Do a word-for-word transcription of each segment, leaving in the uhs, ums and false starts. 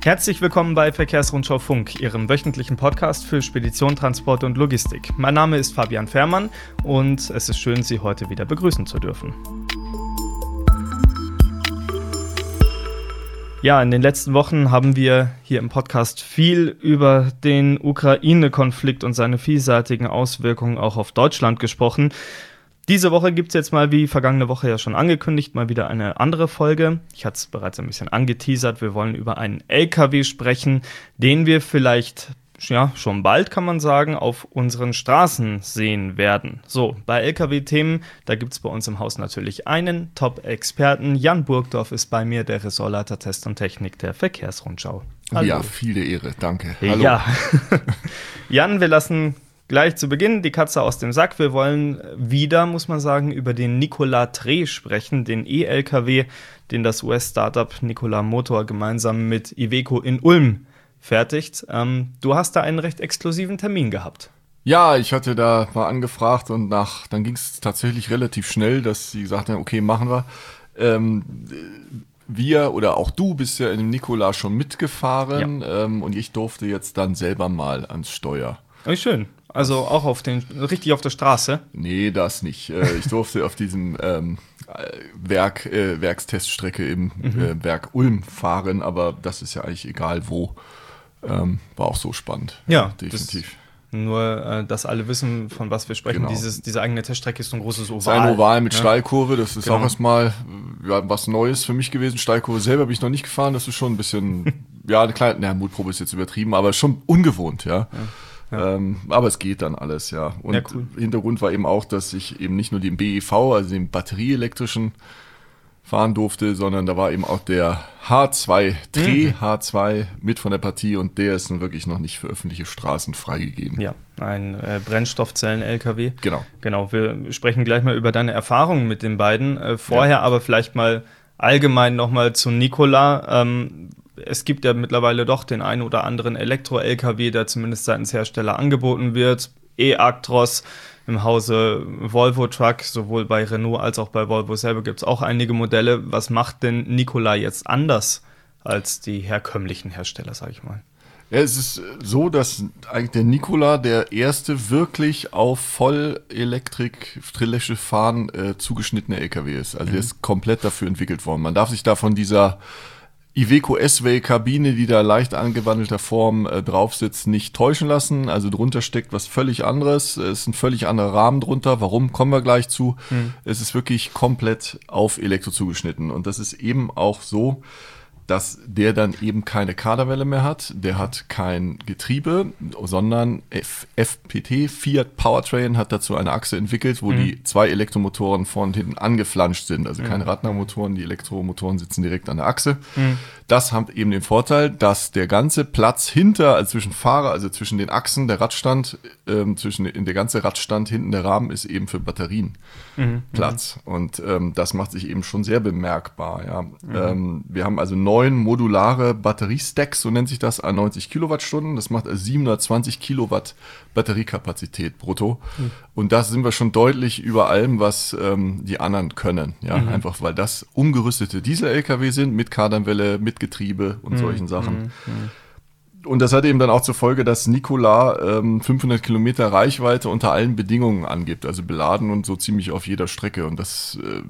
Herzlich willkommen bei Verkehrsrundschau Funk, Ihrem wöchentlichen Podcast für Spedition, Transport und Logistik. Mein Name ist Fabian Fährmann und es ist schön, Sie heute wieder begrüßen zu dürfen. Ja, in den letzten Wochen haben wir hier im Podcast viel über den Ukraine-Konflikt und seine vielseitigen Auswirkungen auch auf Deutschland gesprochen. Diese Woche gibt es jetzt mal, wie vergangene Woche ja schon angekündigt, mal wieder eine andere Folge. Ich hatte es bereits ein bisschen angeteasert. Wir wollen über einen L K W sprechen, den wir vielleicht ja schon bald, kann man sagen, auf unseren Straßen sehen werden. So, bei L K W-Themen, da gibt es bei uns im Haus natürlich einen Top-Experten. Jan Burgdorf ist bei mir, der Ressortleiter Test und Technik der Verkehrsrundschau. Hallo. Ja, viele Ehre, danke. Hallo. Ja, Jan, wir lassen gleich zu Beginn die Katze aus dem Sack. Wir wollen wieder, muss man sagen, über den Nikola Tre sprechen, den E-L K W, den das U S-Startup Nikola Motor gemeinsam mit Iveco in Ulm fertigt. Ähm, du hast da einen recht exklusiven Termin gehabt. Ja, ich hatte da mal angefragt und nach, dann ging es tatsächlich relativ schnell, dass sie gesagt haben, okay, machen wir. Ähm, wir oder auch du bist ja in dem Nikola schon mitgefahren, ja. ähm, und ich durfte jetzt dann selber mal ans Steuer. Oh, schön. Also auch auf den, richtig auf der Straße? Nee, das nicht. Ich durfte auf diesem ähm, Werk, äh, Werksteststrecke im mhm. äh, Werk Ulm fahren, aber das ist ja eigentlich egal wo. Ähm, war auch so spannend. Ja, definitiv. Das, nur, äh, dass alle wissen, von was wir sprechen. Genau. Diese, diese eigene Teststrecke ist so ein großes Oval. Es ist ein Oval mit, ja, Steilkurve. Das ist, genau, auch erstmal ja, was Neues für mich gewesen. Steilkurve selber bin ich noch nicht gefahren. Das ist schon ein bisschen, ja, eine kleine, naja, Mutprobe ist jetzt übertrieben, aber schon ungewohnt, ja. ja. Ja. Ähm, aber es geht dann alles, ja. Und ja, cool. Hintergrund war eben auch, dass ich eben nicht nur den B E V, also den batterieelektrischen, fahren durfte, sondern da war eben auch der H zwei Tre, mhm. H zwei mit von der Partie und der ist nun wirklich noch nicht für öffentliche Straßen freigegeben. Ja, ein äh, Brennstoffzellen-L K W. Genau. Genau, wir sprechen gleich mal über deine Erfahrungen mit den beiden. Äh, vorher ja. aber vielleicht mal allgemein nochmal zu Nikola. Ähm, Es gibt ja mittlerweile doch den einen oder anderen Elektro-L K W, der zumindest seitens Hersteller angeboten wird. E-Actros im Hause Volvo Truck, sowohl bei Renault als auch bei Volvo selber gibt es auch einige Modelle. Was macht denn Nikola jetzt anders als die herkömmlichen Hersteller, sage ich mal? Ja, es ist so, dass eigentlich der Nikola der erste wirklich auf voll-elektrik-trillische Fahren äh, zugeschnittene L K W ist. Also mhm. der ist komplett dafür entwickelt worden. Man darf sich da von dieser Iveco S-Way-Kabine, die da leicht angewandelter Form äh, drauf sitzt, nicht täuschen lassen. Also drunter steckt was völlig anderes. Es ist ein völlig anderer Rahmen drunter. Warum, kommen wir gleich zu. Hm. Es ist wirklich komplett auf Elektro zugeschnitten. Und das ist eben auch so, dass der dann eben keine Kaderwelle mehr hat. Der hat kein Getriebe, sondern F- FPT, Fiat Powertrain, hat dazu eine Achse entwickelt, wo mhm. die zwei Elektromotoren vorne und hinten angeflanscht sind. Also mhm. keine Radnahmotoren, die Elektromotoren sitzen direkt an der Achse. Mhm. Das hat eben den Vorteil, dass der ganze Platz hinter, also zwischen Fahrer, also zwischen den Achsen, der Radstand, ähm, zwischen in der ganze Radstand hinten der Rahmen ist eben für Batterien mhm. Platz. Und ähm, das macht sich eben schon sehr bemerkbar. Ja. Mhm. Ähm, wir haben also neun modulare Batteriestacks, so nennt sich das, an neunzig Kilowattstunden. Das macht also siebenhundertzwanzig Kilowatt Batteriekapazität brutto. Mhm. Und da sind wir schon deutlich über allem, was ähm, die anderen können. Ja, mhm. einfach weil das umgerüstete Diesel-L K W sind mit Kardanwelle, mit Getriebe und mhm. solchen Sachen. Mhm. Und das hat eben dann auch zur Folge, dass Nikola ähm, fünfhundert Kilometer Reichweite unter allen Bedingungen angibt, also beladen und so ziemlich auf jeder Strecke. Und das äh,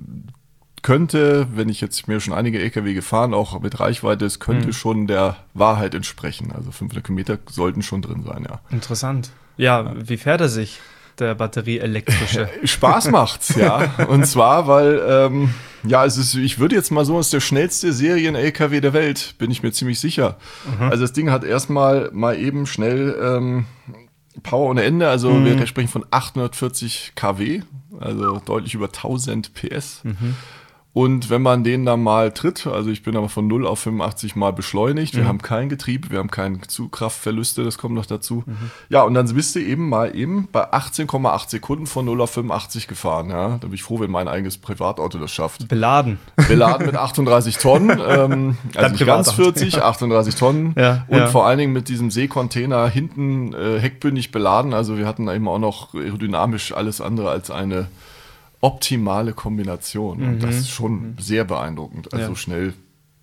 könnte, wenn ich jetzt mir schon einige L K W gefahren, auch mit Reichweite, es könnte mhm. schon der Wahrheit entsprechen. Also fünfhundert Kilometer sollten schon drin sein, ja. Interessant. Ja, ja. Wie fährt er sich, der batterieelektrische? Spaß macht's, ja. Und zwar, weil, ähm, ja, es ist, ich würde jetzt mal so, es ist der schnellste Serien-L K W der Welt, bin ich mir ziemlich sicher. Mhm. Also das Ding hat erstmal mal eben schnell ähm, Power ohne Ende, also mhm. wir sprechen von achthundertvierzig Kilowatt, also deutlich über tausend P S. Mhm. Und wenn man den dann mal tritt, also ich bin aber von null auf fünfundachtzig mal beschleunigt, wir mhm. haben kein Getriebe, wir haben keine Zugkraftverluste, das kommt noch dazu. Mhm. Ja, und dann bist du eben mal eben bei achtzehn Komma acht Sekunden von null auf fünfundachtzig gefahren. Ja, da bin ich froh, wenn mein eigenes Privatauto das schafft. Beladen. Beladen mit achtunddreißig Tonnen, ähm, also nicht ganz vierzig, achtunddreißig Tonnen. Ja, und ja. vor allen Dingen mit diesem Seekontainer hinten äh, heckbündig beladen. Also wir hatten eben auch noch aerodynamisch alles andere als eine optimale Kombination. Und mhm. das ist schon sehr beeindruckend. Also ja. so schnell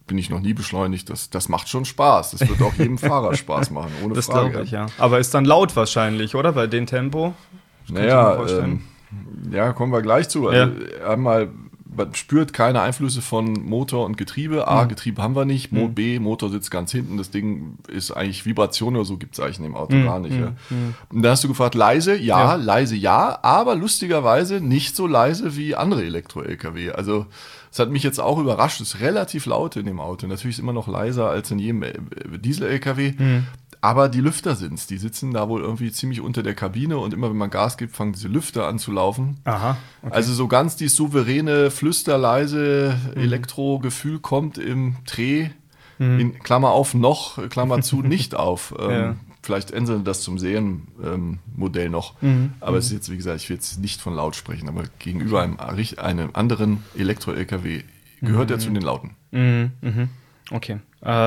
bin ich noch nie beschleunigt. Das, das macht schon Spaß. Das wird auch jedem Fahrer Spaß machen, ohne das Frage. Das glaube ich, ja. Aber ist dann laut wahrscheinlich, oder? Bei dem Tempo? Das naja, ähm, ja, kommen wir gleich zu. Also, ja. einmal, man spürt keine Einflüsse von Motor und Getriebe. A, mhm. Getriebe haben wir nicht. Mo- B, Motor sitzt ganz hinten. Das Ding ist eigentlich Vibration oder so, gibt es eigentlich in dem Auto mhm. gar nicht. Mhm. Ja. Und da hast du gefragt, leise? Ja, ja, leise ja, aber lustigerweise nicht so leise wie andere Elektro-L K W. Also es hat mich jetzt auch überrascht. Es ist relativ laut in dem Auto. Natürlich ist es immer noch leiser als in jedem Diesel-L K W. Mhm. Aber die Lüfter sind's. Die sitzen da wohl irgendwie ziemlich unter der Kabine und immer wenn man Gas gibt, fangen diese Lüfter an zu laufen. Aha. Okay. Also so ganz die souveräne, flüsterleise mhm. Elektro-Gefühl kommt im Dreh, mhm. in Klammer auf, noch, Klammer zu, nicht auf. Ähm, ja. Vielleicht ändern das zum Serienmodell ähm, noch. Mhm. Aber es ist jetzt, wie gesagt, ich will jetzt nicht von laut sprechen, aber gegenüber einem, einem anderen Elektro-L K W gehört mhm. er zu den Lauten. Mhm. Mhm. Okay.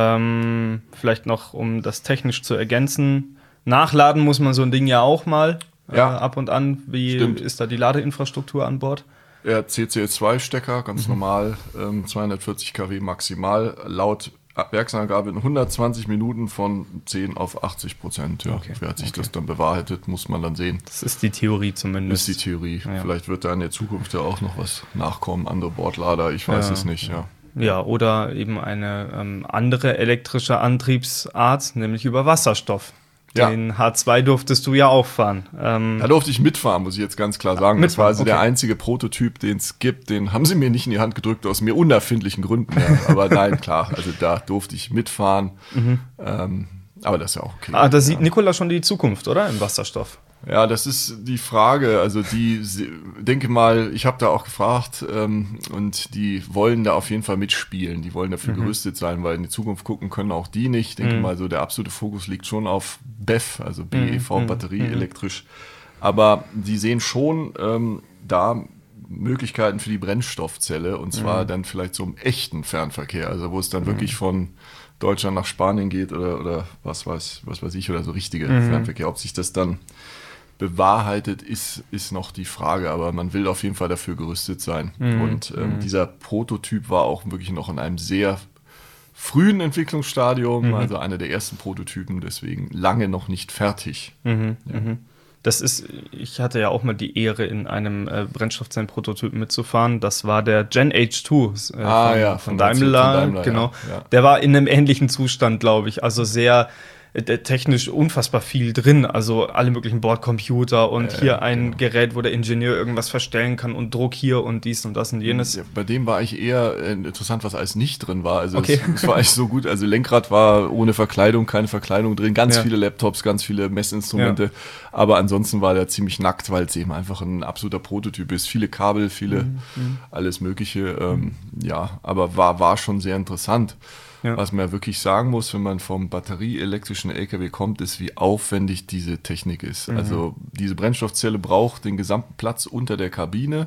Ähm, vielleicht noch, um das technisch zu ergänzen. Nachladen muss man so ein Ding ja auch mal ja. äh, ab und an. Wie Stimmt. ist da die Ladeinfrastruktur an Bord? Ja, C C zwei Stecker, ganz mhm. normal, ähm, zweihundertvierzig Kilowatt maximal, laut Werksangabe in hundertzwanzig Minuten von zehn auf achtzig Prozent. Ja. Okay. Wer hat sich okay. das dann bewahrheitet, muss man dann sehen. Das ist die Theorie zumindest. Das ist die Theorie. Ja. Vielleicht wird da in der Zukunft ja auch noch was nachkommen, andere Bordlader, ich weiß ja. es nicht, ja. Ja, oder eben eine ähm, andere elektrische Antriebsart, nämlich über Wasserstoff. Ja. Den H zwei durftest du ja auch fahren. Ähm, da durfte ich mitfahren, muss ich jetzt ganz klar sagen. Das war also okay. der einzige Prototyp, den es gibt. Den haben sie mir nicht in die Hand gedrückt, aus mir unerfindlichen Gründen. Ja. Aber nein, klar, also da durfte ich mitfahren. Mhm. Ähm, aber das ist ja auch okay. Ah, da sieht ja. Nikola schon die Zukunft, oder? Im Wasserstoff. Ja, das ist die Frage. Also die, denke mal, ich habe da auch gefragt ähm, und die wollen da auf jeden Fall mitspielen. Die wollen dafür mhm. gerüstet sein, weil in die Zukunft gucken können auch die nicht. Ich denke mhm. mal, so der absolute Fokus liegt schon auf B E V, also B E V, mhm. Batterie, mhm. elektrisch. Aber die sehen schon ähm, da Möglichkeiten für die Brennstoffzelle und zwar mhm. dann vielleicht so im echten Fernverkehr, also wo es dann mhm. wirklich von Deutschland nach Spanien geht oder, oder was weiß, was weiß ich, oder so richtige mhm. Fernverkehr. Ob sich das dann bewahrheitet, ist, ist noch die Frage, aber man will auf jeden Fall dafür gerüstet sein. Mhm. Und ähm, mhm. dieser Prototyp war auch wirklich noch in einem sehr frühen Entwicklungsstadium, mhm. also einer der ersten Prototypen, deswegen lange noch nicht fertig. Mhm. Ja. Mhm. Das ist, ich hatte ja auch mal die Ehre, in einem äh, Brennstoffzellenprototypen mitzufahren. Das war der Gen H zwei äh, ah, von, ja, von, von Daimler. Von Daimler genau. Ja, ja. Der war in einem ähnlichen Zustand, glaube ich. Also sehr technisch unfassbar viel drin, also alle möglichen Bordcomputer und äh, hier ein genau. Gerät, wo der Ingenieur irgendwas verstellen kann und Druck hier und dies und das und jenes. Ja, bei dem war eigentlich eher äh, interessant, was alles nicht drin war. Also okay. es, es war eigentlich so gut, also Lenkrad war ohne Verkleidung, keine Verkleidung drin, ganz ja. viele Laptops, ganz viele Messinstrumente, ja. aber ansonsten war der ziemlich nackt, weil es eben einfach ein absoluter Prototyp ist. Viele Kabel, viele, mhm. alles mögliche, ähm, ja, aber war, war schon sehr interessant. Ja. Was man ja wirklich sagen muss, wenn man vom batterieelektrischen L K W kommt, ist, wie aufwendig diese Technik ist. Mhm. Also diese Brennstoffzelle braucht den gesamten Platz unter der Kabine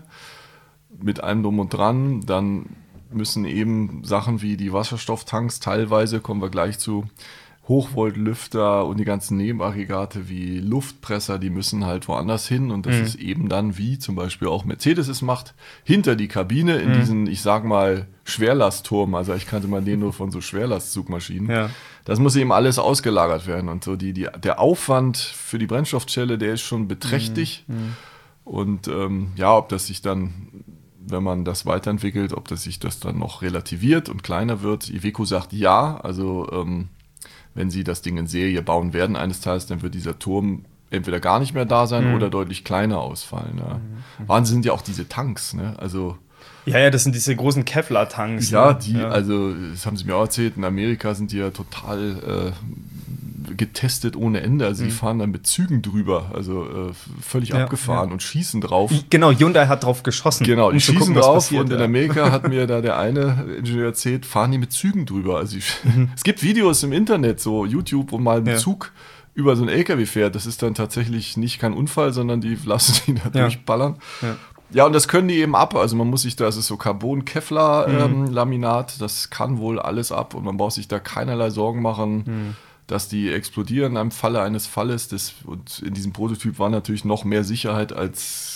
mit allem drum und dran. Dann müssen eben Sachen wie die Wasserstofftanks teilweise, kommen wir gleich zu, Hochvoltlüfter und die ganzen Nebenaggregate wie Luftpresser, die müssen halt woanders hin und das mhm. ist eben dann, wie zum Beispiel auch Mercedes es macht, hinter die Kabine in mhm. diesen, ich sag mal, Schwerlastturm, also ich kannte mal den nur von so Schwerlastzugmaschinen. Ja. Das muss eben alles ausgelagert werden und so die, die, der Aufwand für die Brennstoffzelle, der ist schon beträchtlich mhm. und ähm, ja, ob das sich dann, wenn man das weiterentwickelt, ob das sich das dann noch relativiert und kleiner wird. Iveco sagt ja, also ähm, wenn sie das Ding in Serie bauen werden eines Tages, dann wird dieser Turm entweder gar nicht mehr da sein mhm. oder deutlich kleiner ausfallen. Ja. Mhm. Wahnsinn sind ja auch diese Tanks, ne? Also ja, ja, das sind diese großen Kevlar-Tanks. Ja, ne? die, ja. also das haben sie mir auch erzählt, in Amerika sind die ja total äh, getestet ohne Ende. Also mhm. die fahren dann mit Zügen drüber, also äh, völlig ja, abgefahren ja. und schießen drauf. Genau, Hyundai hat drauf geschossen. Genau, die um schießen gucken, drauf passiert, und in ja. Amerika hat mir da der eine Ingenieur erzählt, fahren die mit Zügen drüber. Also ich, mhm. es gibt Videos im Internet, so YouTube, wo mal ein ja. Zug über so einen L K W fährt. Das ist dann tatsächlich nicht kein Unfall, sondern die lassen die da ja. durchballern. Ja. Ja, und das können die eben ab. Also man muss sich da, das ist so Carbon-Kevlar-Laminat, mhm. ähm, das kann wohl alles ab und man braucht sich da keinerlei Sorgen machen, mhm. dass die explodieren im Falle eines Falles. Das, und in diesem Prototyp war natürlich noch mehr Sicherheit als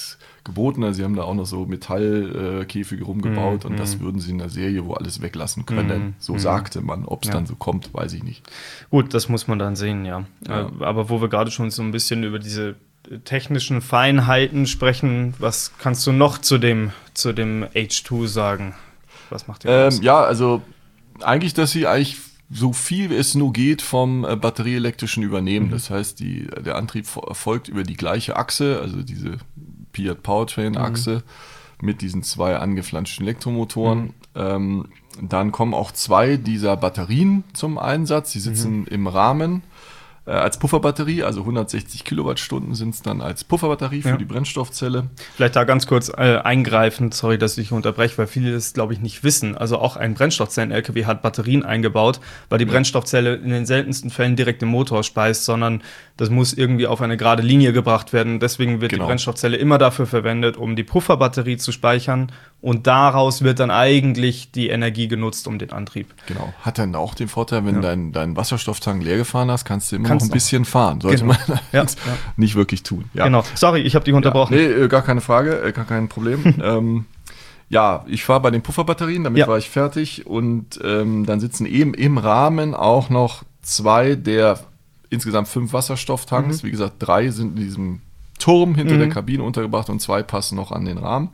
geboten. Also sie haben da auch noch so Metallkäfige rumgebaut mm, und mm. das würden sie in der Serie wohl alles weglassen können. Mm, so mm. sagte man. Ob es ja. dann so kommt, weiß ich nicht. Gut, das muss man dann sehen, ja. ja. Äh, aber wo wir gerade schon so ein bisschen über diese technischen Feinheiten sprechen, was kannst du noch zu dem, zu dem H zwei sagen? Was macht ihr ähm, aus? Ja, also eigentlich, dass sie eigentlich so viel es nur geht vom äh, batterieelektrischen übernehmen. Mhm. Das heißt, die, der Antrieb erfolgt über die gleiche Achse, also diese Fiat Powertrain-Achse mhm. mit diesen zwei angeflanschten Elektromotoren. Mhm. Ähm, dann kommen auch zwei dieser Batterien zum Einsatz. Die sitzen mhm. im Rahmen äh, als Pufferbatterie, also hundertsechzig Kilowattstunden sind es dann als Pufferbatterie für ja. die Brennstoffzelle. Vielleicht da ganz kurz äh, eingreifend, sorry, dass ich unterbreche, weil viele das, glaube ich, nicht wissen. Also auch ein Brennstoffzellen-L K W hat Batterien eingebaut, weil die ja. Brennstoffzelle in den seltensten Fällen direkt im Motor speist, sondern das muss irgendwie auf eine gerade Linie gebracht werden. Deswegen wird genau. die Brennstoffzelle immer dafür verwendet, um die Pufferbatterie zu speichern. Und daraus wird dann eigentlich die Energie genutzt, um den Antrieb. Genau. Hat dann auch den Vorteil, wenn ja. dein, dein Wasserstofftank leer gefahren hast, kannst du immer kannst noch ein bisschen noch. fahren. Sollte genau. man ja. nicht wirklich tun. Ja. Genau. Sorry, ich habe dich unterbrochen. Ja. Nee, gar keine Frage, gar kein Problem. ähm, ja, ich war bei den Pufferbatterien, damit ja. war ich fertig. Und ähm, dann sitzen eben im Rahmen auch noch zwei der insgesamt fünf Wasserstofftanks. Mhm. Wie gesagt, drei sind in diesem Turm hinter mhm. der Kabine untergebracht und zwei passen noch an den Rahmen.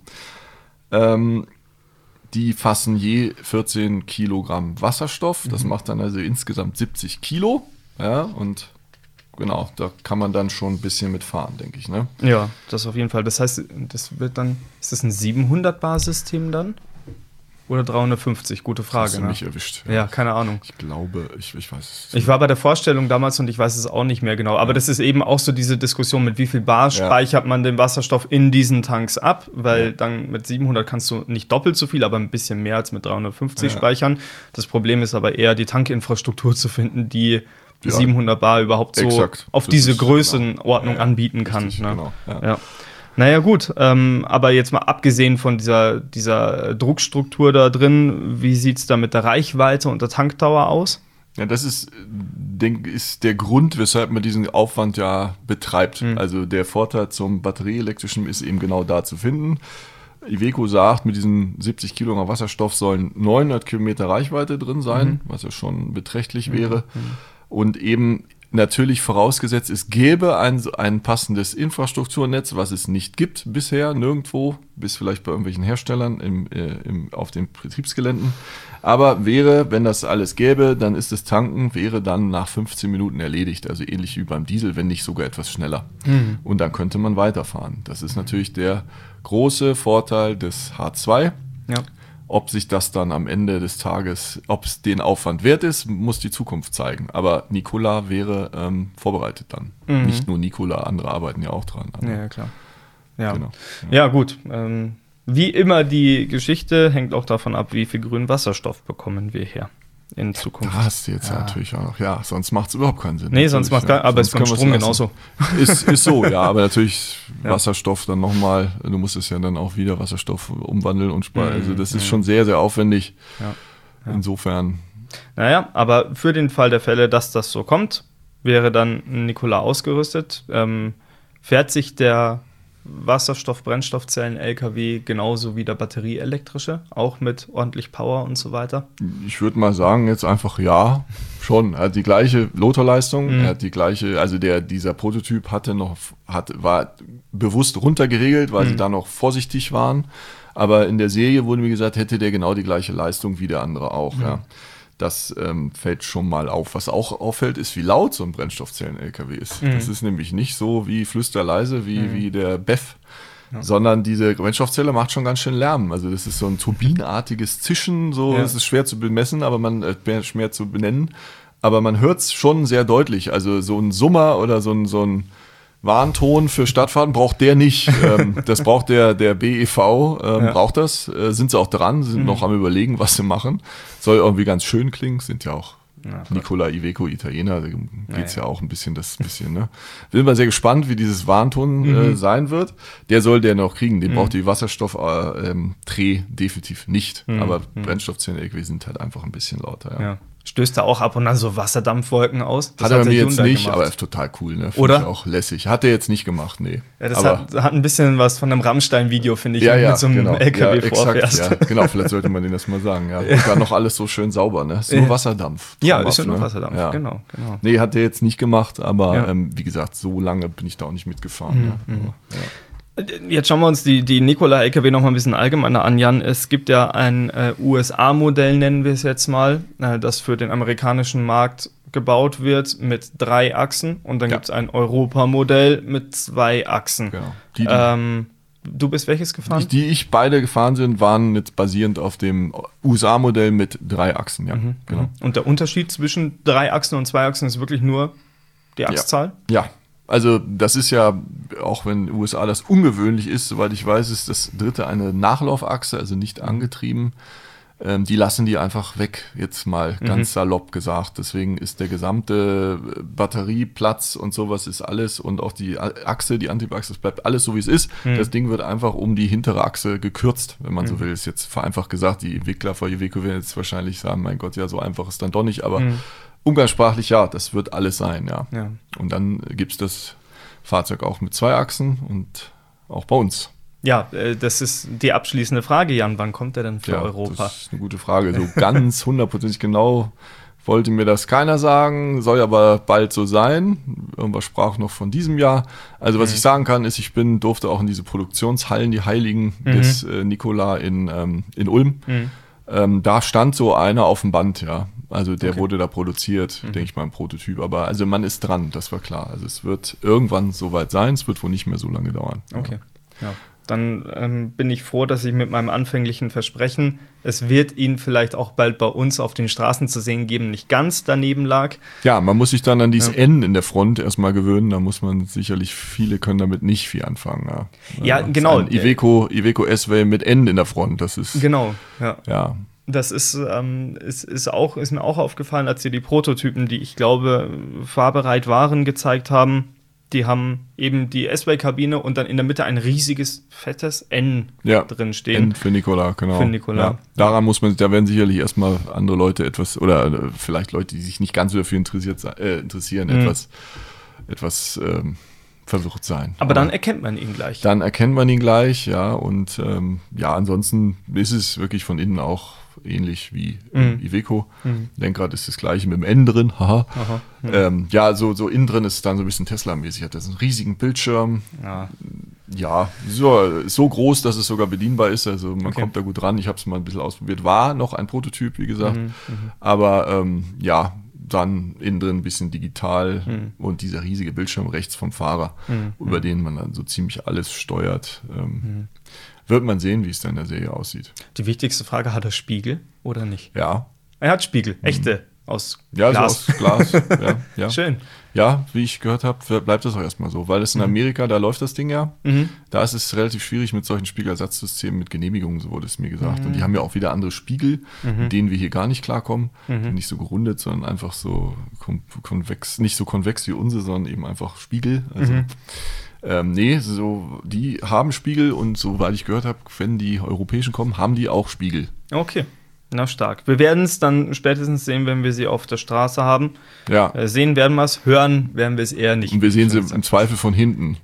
Ähm, die fassen je vierzehn Kilogramm Wasserstoff. Das mhm. macht dann also insgesamt siebzig Kilo. Ja, und genau, da kann man dann schon ein bisschen mitfahren, denke ich. Ne? Ja, das auf jeden Fall. Das heißt, das wird dann, ist das ein siebenhundert-Bar-System dann? Oder dreihundertfünfzig? Gute Frage. Hast du ne? mich erwischt. Ja. ja, keine Ahnung. Ich glaube, ich, ich weiß es. Ich war bei der Vorstellung damals und ich weiß es auch nicht mehr genau. Aber ja. das ist eben auch so diese Diskussion, mit wie viel Bar ja. speichert man den Wasserstoff in diesen Tanks ab. Weil ja. dann mit siebenhundert kannst du nicht doppelt so viel, aber ein bisschen mehr als mit dreihundertfünfzig ja. speichern. Das Problem ist aber eher, die Tankinfrastruktur zu finden, die ja. siebenhundert Bar überhaupt so Exakt. auf das diese Größenordnung genau. ja, anbieten kann. Richtig, ne? genau. ja. Ja. Naja gut, ähm, aber jetzt mal abgesehen von dieser, dieser Druckstruktur da drin, wie sieht es da mit der Reichweite und der Tankdauer aus? Ja, das ist, denk, ist der Grund, weshalb man diesen Aufwand ja betreibt. Mhm. Also der Vorteil zum batterieelektrischen ist eben genau da zu finden. Iveco sagt, mit diesen siebzig Kilogramm Wasserstoff sollen neunhundert Kilometer Reichweite drin sein, mhm. was ja schon beträchtlich mhm. wäre. Mhm. Und eben natürlich vorausgesetzt, es gäbe ein, ein passendes Infrastrukturnetz, was es nicht gibt bisher, nirgendwo, bis vielleicht bei irgendwelchen Herstellern im, äh, im, auf den Betriebsgeländen. Aber wäre, wenn das alles gäbe, dann ist das Tanken, wäre dann nach fünfzehn Minuten erledigt. Also ähnlich wie beim Diesel, wenn nicht sogar etwas schneller. Mhm. Und dann könnte man weiterfahren. Das ist natürlich der große Vorteil des H zwei. Ja. Ob sich das dann am Ende des Tages, ob es den Aufwand wert ist, muss die Zukunft zeigen. Aber Nikola wäre ähm, vorbereitet dann. Mhm. Nicht nur Nikola, andere arbeiten ja auch dran. Ja, klar. Ja, genau. ja. ja gut. Ähm, wie immer, die Geschichte hängt auch davon ab, wie viel grünen Wasserstoff bekommen wir her in Zukunft. Da hast du jetzt ja. natürlich auch noch. Ja, sonst macht es überhaupt keinen Sinn. Nee, sonst macht es ja. aber es ist beim Strom genauso. Ist, ist so, ja, aber natürlich ja. Wasserstoff dann nochmal, du musst es ja dann auch wieder Wasserstoff umwandeln und sparen. Also das ist mhm. schon sehr, sehr aufwendig. Ja. Ja. Insofern. Naja, aber für den Fall der Fälle, dass das so kommt, wäre dann Nikola ausgerüstet. Ähm, fährt sich der Wasserstoff-Brennstoffzellen-L K W genauso wie der batterieelektrische, auch mit ordentlich Power und so weiter? Ich würde mal sagen, jetzt einfach ja, schon. Er hat die gleiche Motorleistung, mhm. er hat die gleiche, also der, dieser Prototyp hatte noch, hat, war bewusst runtergeregelt, weil mhm. sie da noch vorsichtig waren. Aber in der Serie wurde mir gesagt, hätte der genau die gleiche Leistung wie der andere auch, mhm. ja. Das ähm, fällt schon mal auf. Was auch auffällt, ist, wie laut so ein Brennstoffzellen-L K W ist. Mhm. Das ist nämlich nicht so wie flüsterleise wie, mhm. wie der B E F, ja. sondern diese Brennstoffzelle macht schon ganz schön Lärm. Also das ist so ein turbinenartiges Zischen, so. Es ja. ist schwer zu bemessen, aber man äh, schwer zu benennen. Aber man hört es schon sehr deutlich. Also so ein Summer oder so ein, so ein Warnton für Stadtfahrten braucht der nicht. ähm, das braucht der, der B E V, ähm, ja. braucht das. Äh, sind sie auch dran, sind mhm. noch am Überlegen, was sie machen. Soll irgendwie ganz schön klingen, sind ja auch ja, Nikola Iveco Italiener, da geht es ja, ja. ja auch ein bisschen das bisschen. Ne? Bin mal sehr gespannt, wie dieses Warnton mhm. äh, sein wird. Der soll der noch kriegen, den mhm. braucht die Wasserstoff-Dreh äh, ähm, definitiv nicht. Mhm. Aber mhm. Brennstoffzellen-L K W sind halt einfach ein bisschen lauter. Ja. ja. Stößt da auch ab und an so Wasserdampfwolken aus? Das hat er hat mir jetzt nicht, gemacht. Aber ist total cool, ne? Find Oder? Ich auch lässig. Hat er jetzt nicht gemacht, nee. Ja, das aber hat, hat ein bisschen was von einem Rammstein-Video, finde ich, ja, ja, mit so einem genau. L K W ja, vorfährst. Exakt, ja. Genau, vielleicht sollte man denen das mal sagen, ja. ja. War noch alles so schön sauber, ne? Ist nur Wasserdampf. Ja, ist ja nur ne? Wasserdampf, ja. genau, genau. Nee, hat er jetzt nicht gemacht, aber ja. ähm, wie gesagt, so lange bin ich da auch nicht mitgefahren. Mhm. Ja. Aber, ja. Jetzt schauen wir uns die, die Nikola-L K W noch mal ein bisschen allgemeiner an, Jan. Es gibt ja ein äh, U S A-Modell, nennen wir es jetzt mal, äh, das für den amerikanischen Markt gebaut wird mit drei Achsen. Und dann ja. gibt es ein Europa-Modell mit zwei Achsen. Genau. Die, die, ähm, du bist welches gefahren? Die, die ich beide gefahren sind, waren mit basierend auf dem U S A-Modell mit drei Achsen. Ja, mhm. genau. Und der Unterschied zwischen drei Achsen und zwei Achsen ist wirklich nur die Achszahl? Ja. ja. Also das ist ja, auch wenn U S A das ungewöhnlich ist, soweit ich weiß, ist das dritte eine Nachlaufachse, also nicht angetrieben. Ähm, die lassen die einfach weg, jetzt mal ganz mhm. salopp gesagt. Deswegen ist der gesamte Batterieplatz und sowas ist alles und auch die Achse, die Antriebachse, das bleibt alles so, wie es ist. Mhm. Das Ding wird einfach um die hintere Achse gekürzt, wenn man mhm. so will. Ist jetzt vereinfacht gesagt, die Entwickler von Iveco werden jetzt wahrscheinlich sagen, mein Gott, ja, so einfach ist dann doch nicht, aber mhm. umgangssprachlich, ja, das wird alles sein, ja. ja. Und dann gibt es das Fahrzeug auch mit zwei Achsen und auch bei uns. Ja, das ist die abschließende Frage, Jan. Wann kommt der denn für ja, Europa? Das ist eine gute Frage. So ganz hundertprozentig genau wollte mir das keiner sagen, soll aber bald so sein. Irgendwas sprach noch von diesem Jahr. Also was mhm. ich sagen kann, ist, ich bin durfte auch in diese Produktionshallen, die Heiligen mhm. des äh, Nikola in, ähm, in Ulm. Mhm. Ähm, da stand so einer auf dem Band, ja. Also der okay. wurde da produziert, mhm. denke ich mal, ein Prototyp. Aber also man ist dran, das war klar. Also es wird irgendwann soweit sein, es wird wohl nicht mehr so lange dauern. Okay, ja. Dann ähm, bin ich froh, dass ich mit meinem anfänglichen Versprechen, es wird ihn vielleicht auch bald bei uns auf den Straßen zu sehen geben, nicht ganz daneben lag. Ja, man muss sich dann an dieses ja. N in der Front erstmal gewöhnen. Da muss man sicherlich, viele können damit nicht viel anfangen. Ja, ja ja genau. Ein Iveco, Iveco S-Way mit N in der Front, das ist... Genau, ja. ja. Das ist, ähm, ist, ist, auch, ist mir auch aufgefallen, als sie die Prototypen, die ich glaube, fahrbereit waren, gezeigt haben. Die haben eben die S-Way-Kabine und dann in der Mitte ein riesiges, fettes N ja, drin stehen. N für Nikola, genau. Für Nikola. Ja, daran muss man, da werden sicherlich erstmal andere Leute etwas, oder äh, vielleicht Leute, die sich nicht ganz so dafür interessiert, äh, interessieren, mhm. etwas, etwas ähm, verwirrt sein. Aber, Aber dann erkennt man ihn gleich. Dann erkennt man ihn gleich, ja. Und ähm, ja, ansonsten ist es wirklich von innen auch ähnlich wie mhm. Iveco. Mhm. Lenkrad ist das gleiche mit dem N drin. Haha. Aha, ja, ähm, ja so, so innen drin ist es dann so ein bisschen Tesla-mäßig. Hat das einen riesigen Bildschirm. Ja, ja so, so groß, dass es sogar bedienbar ist. Also man okay. kommt da gut ran. Ich habe es mal ein bisschen ausprobiert. War noch ein Prototyp, wie gesagt. Mhm, mh. Aber ähm, ja, dann innen drin ein bisschen digital mhm. und dieser riesige Bildschirm rechts vom Fahrer, mhm. über den man dann so ziemlich alles steuert. Ähm, mhm. Wird man sehen, wie es dann in der Serie aussieht. Die wichtigste Frage, hat er Spiegel oder nicht? Ja. Er hat Spiegel, echte, mhm. aus ja, Glas. So aus Glas. ja, ja. Schön. Ja, wie ich gehört habe, bleibt das auch erstmal so, weil es in Amerika, da läuft das Ding ja, mhm. da ist es relativ schwierig mit solchen Spiegelersatzsystemen, mit Genehmigungen, so wurde es mir gesagt. Mhm. Und die haben ja auch wieder andere Spiegel, mhm. mit denen wir hier gar nicht klarkommen. Mhm. Nicht so gerundet, sondern einfach so konvex, nicht so konvex wie unsere, sondern eben einfach Spiegel. Also mhm. Ähm, nee, so, die haben Spiegel und soweit ich gehört habe, wenn die europäischen kommen, haben die auch Spiegel. Okay, na stark. Wir werden es dann spätestens sehen, wenn wir sie auf der Straße haben. Ja. Äh, sehen werden wir es, hören werden wir es eher nicht. Und wir sehen sie im Zweifel von hinten.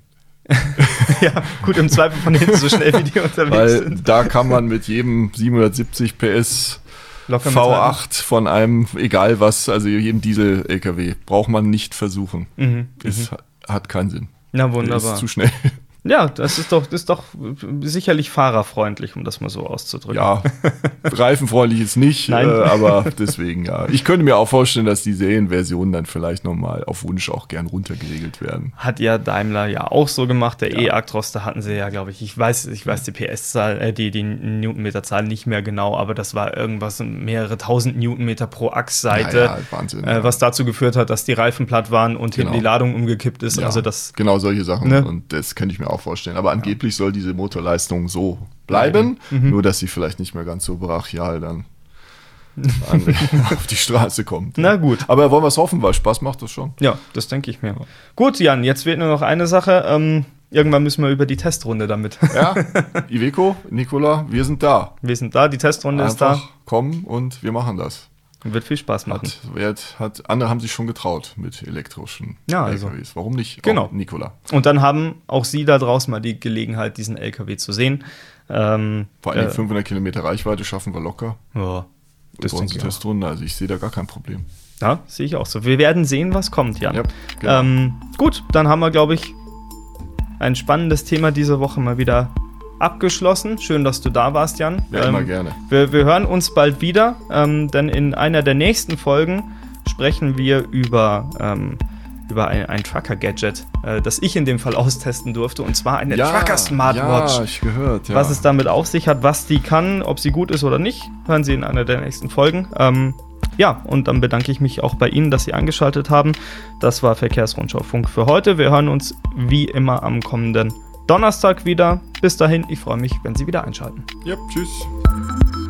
Ja, gut, im Zweifel von hinten, so schnell wie die unterwegs Weil sind. Da kann man mit jedem siebenhundertsiebzig P S Locker V acht von einem, egal was, also jedem Diesel-L K W, braucht man nicht versuchen. Mhm. Es mhm. hat keinen Sinn. Na wunderbar. Das ist zu schnell. Ja, das ist doch, das ist doch sicherlich fahrerfreundlich, um das mal so auszudrücken. Ja, reifenfreundlich ist nicht, äh, aber deswegen ja. Ich könnte mir auch vorstellen, dass die Serienversionen dann vielleicht nochmal auf Wunsch auch gern runtergeregelt werden. Hat ja Daimler ja auch so gemacht. Der ja. E-Actros, da hatten sie ja, glaube ich, ich weiß, ich weiß die P S-Zahl, äh, die, die Newtonmeter-Zahl nicht mehr genau, aber das war irgendwas mehrere tausend Newtonmeter pro Achsseite, ja, ja, Wahnsinn, äh, ja. was dazu geführt hat, dass die Reifen platt waren und genau. hinten die Ladung umgekippt ist. Ja, also das, genau solche Sachen. Ne? Und das könnte ich mir auch vorstellen. Aber angeblich ja. soll diese Motorleistung so bleiben, mhm. nur dass sie vielleicht nicht mehr ganz so brachial dann an, auf die Straße kommt. Na gut. Aber wollen wir es hoffen, weil Spaß macht das schon. Ja, das denke ich mir. Ja. Gut, Jan, jetzt fehlt nur noch eine Sache. Ähm, irgendwann müssen wir über die Testrunde damit. Ja, Iveco, Nikola, wir sind da. Wir sind da, die Testrunde Einfach ist da. kommen und wir machen das. Wird viel Spaß machen. Hat, hat, andere haben sich schon getraut mit elektrischen ja, also. L K Ws. Warum nicht? Genau. Auch Nikola. Und dann haben auch Sie da draußen mal die Gelegenheit, diesen L K W zu sehen. Ähm, Vor allem äh, fünfhundert Kilometer Reichweite schaffen wir locker. Ja, das denke ich Testrunde. Also ich sehe da gar kein Problem. Ja, sehe ich auch so. Wir werden sehen, was kommt, Jan. Ja, genau. ähm, gut, dann haben wir, glaube ich, ein spannendes Thema diese Woche mal wieder abgeschlossen. Schön, dass du da warst, Jan. Ja, ähm, immer gerne. Wir, wir hören uns bald wieder, ähm, denn in einer der nächsten Folgen sprechen wir über, ähm, über ein, ein Trucker-Gadget, äh, das ich in dem Fall austesten durfte, und zwar eine ja, Trucker-Smartwatch. Ja, ich gehört, ja. Was es damit auf sich hat, was die kann, ob sie gut ist oder nicht, hören Sie in einer der nächsten Folgen. Ähm, ja, und dann bedanke ich mich auch bei Ihnen, dass Sie eingeschaltet haben. Das war Verkehrsrundschau Funk für heute. Wir hören uns wie immer am kommenden Donnerstag wieder. Bis dahin, ich freue mich, wenn Sie wieder einschalten. Ja, tschüss.